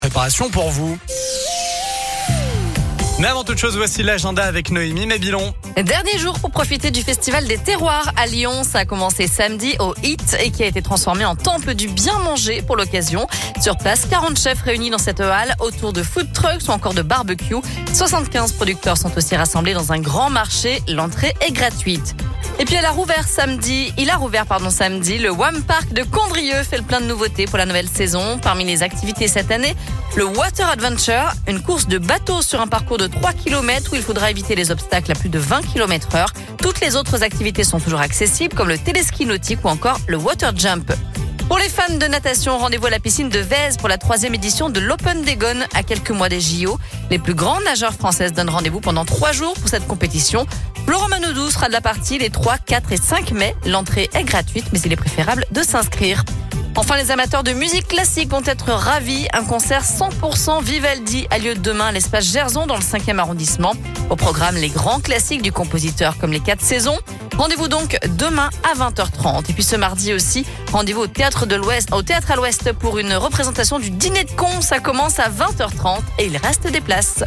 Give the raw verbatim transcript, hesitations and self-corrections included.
Préparation pour vous. Mais avant toute chose, voici l'agenda avec Noémie Mabilon. Dernier jour pour profiter du Festival des Terroirs à Lyon. Ça a commencé samedi au Hit et qui a été transformé en temple du bien manger pour l'occasion. Sur place, quarante chefs réunis dans cette halle autour de food trucks ou encore de barbecue. soixante-quinze producteurs sont aussi rassemblés dans un grand marché. L'entrée est gratuite. Et puis elle a rouvert samedi, il a rouvert pardon samedi, le Wham Park de Condrieu fait le plein de nouveautés pour la nouvelle saison. Parmi les activités cette année, le Water Adventure, une course de bateau sur un parcours de trois kilomètres où il faudra éviter les obstacles à plus de vingt kilomètres heure. Toutes les autres activités sont toujours accessibles comme le téléski nautique ou encore le water jump. Pour les fans de natation, rendez-vous à la piscine de Vèze pour la troisième édition de l'Open des Gones à quelques mois des J O. Les plus grandes nageurs françaises donnent rendez-vous pendant trois jours pour cette compétition. Florent Manodou sera de la partie les trois, quatre et cinq mai. L'entrée est gratuite, mais il est préférable de s'inscrire. Enfin, les amateurs de musique classique vont être ravis. Un concert cent pour cent Vivaldi a lieu demain à l'espace Gerson dans le cinquième arrondissement. Au programme, les grands classiques du compositeur comme les quatre saisons. Rendez-vous donc demain à vingt heures trente. Et puis ce mardi aussi, rendez-vous au Théâtre de l'Ouest, au Théâtre à l'Ouest pour une représentation du Dîner de Cons. Ça commence à vingt heures trente et il reste des places.